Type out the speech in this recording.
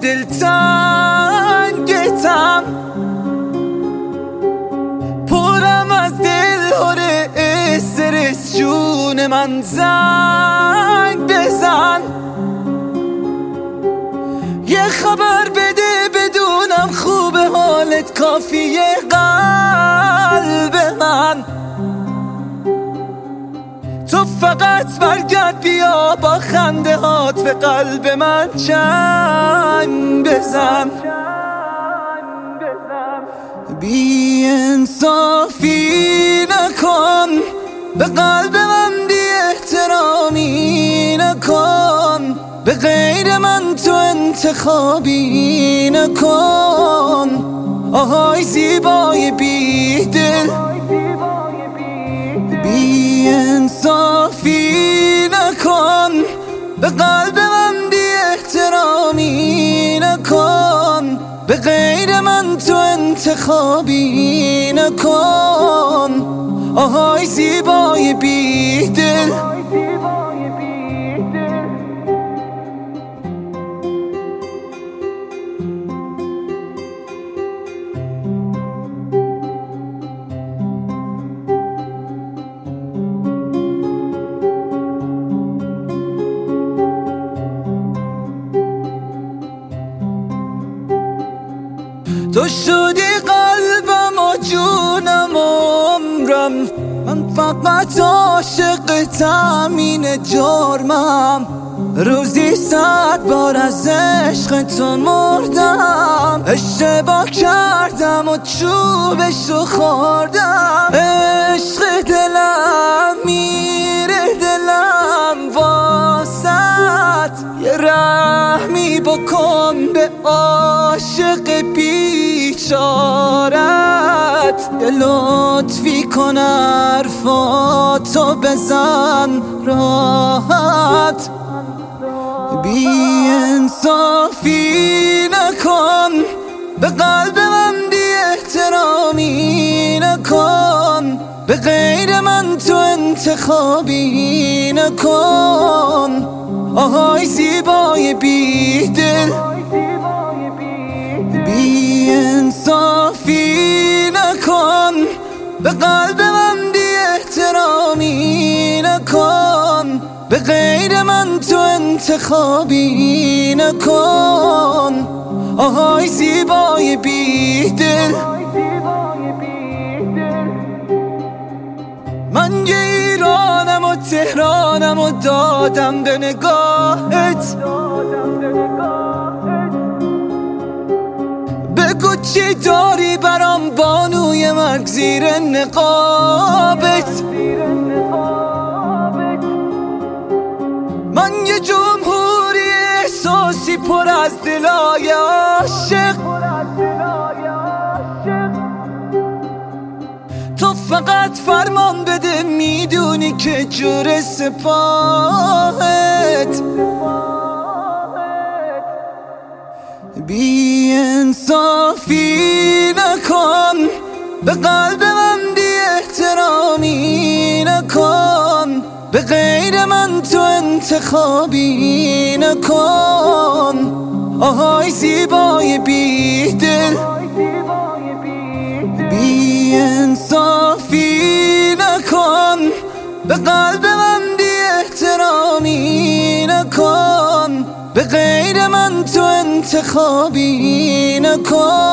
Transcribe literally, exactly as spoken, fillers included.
دلتنگتم، پرم از دل هره استرس، جون من زنگ بزن، یه خبر بده بدونم خوبه حالت، کافیه قلب من. تو فقط برگرد بیا با خنده هات به قلب من چنگ بزن. بی انصافی نکن، به قلب من بی احترامی نکن، به غیر من تو انتخابی نکن. آهای زیبای بی دل، بی انصافی نکن، به قلب من بی احترامی نکن، به غیر من تو انتخابی نکن. آهای زیبای بی دل، تو شدی قلبم و جونم و عمرم، من فقط عاشقتم، این جرمم. روزی صد بار از عشق تو مردم، اشتباه کردم و چوبشو خوردم. عشق دلم میره دلم واسط، یه رحمی بکن به عاشق بیچارت، یه لطفی کن حرفاتو بزن راحت. بی انصافی نکن، به قلب من بی احترامی نکن، به غیر من تو انتخابی نکن. آهای زیبای بی دل، بی انصافی نکن، به قلب من بی احترامی نکن، به غیر من تو انتخابی نکن. آهای زیبای بی دل، من یه ایرانم و تهرانم و دادم به نگاهت. بگو چی داری برام بانوی مرگ زیر نقابت. من یه جمهوری احساسی پر از دلای عاشق، تو فقط فرمان بده میدونی که جور سپاهت. بی انصافی نکن، به قلب من بی احترامی نکن، به غیر من تو انتخابی نکن. آهای زیبای بی دل، بی انصافی نکن، به قلب من بی احترامی نکن، به غیر من تو انتخابی نکن.